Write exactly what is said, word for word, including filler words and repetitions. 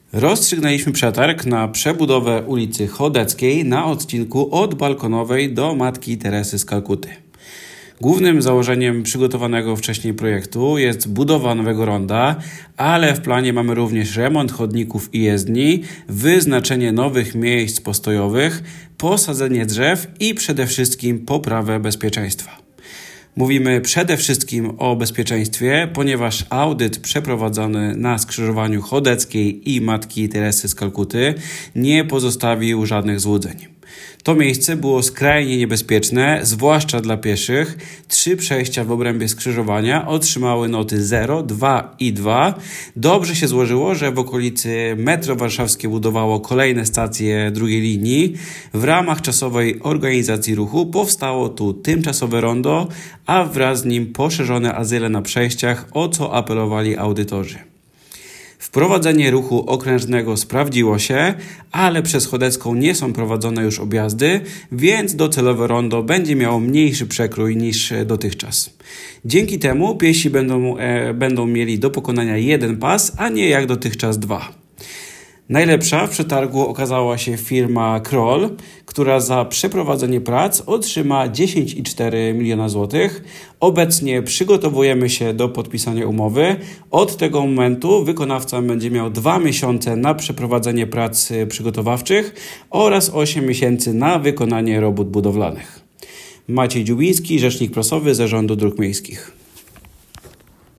Rozstrzygnęliśmy przetarg na przebudowę ulicy Chodeckiej na odcinku od Balkonowej do Matki Teresy z Kalkuty. Głównym założeniem przygotowanego wcześniej projektu jest budowa nowego ronda, ale w planie mamy również remont chodników i jezdni, wyznaczenie nowych miejsc postojowych, posadzenie drzew i przede wszystkim poprawę bezpieczeństwa. Mówimy przede wszystkim o bezpieczeństwie, ponieważ audyt przeprowadzony na skrzyżowaniu Chodeckiej i Matki Teresy z Kalkuty nie pozostawił żadnych złudzeń. To miejsce było skrajnie niebezpieczne, zwłaszcza dla pieszych. Trzy przejścia w obrębie skrzyżowania otrzymały noty zero, dwa i dwa. Dobrze się złożyło, że w okolicy metro warszawskie budowało kolejne stacje drugiej linii. W ramach czasowej organizacji ruchu powstało tu tymczasowe rondo, a wraz z nim poszerzone azyle na przejściach, o co apelowali audytorzy. Wprowadzenie ruchu okrężnego sprawdziło się, ale przez Chodecką nie są prowadzone już objazdy, więc docelowe rondo będzie miało mniejszy przekrój niż dotychczas. Dzięki temu piesi będą, e, będą mieli do pokonania jeden pas, a nie jak dotychczas dwa. Najlepsza w przetargu okazała się firma Kroll, która za przeprowadzenie prac otrzyma dziesięć przecinek cztery miliona złotych. Obecnie przygotowujemy się do podpisania umowy. Od tego momentu wykonawca będzie miał dwa miesiące na przeprowadzenie prac przygotowawczych oraz osiem miesięcy na wykonanie robót budowlanych. Maciej Dziubiński, rzecznik prasowy Zarządu Dróg Miejskich.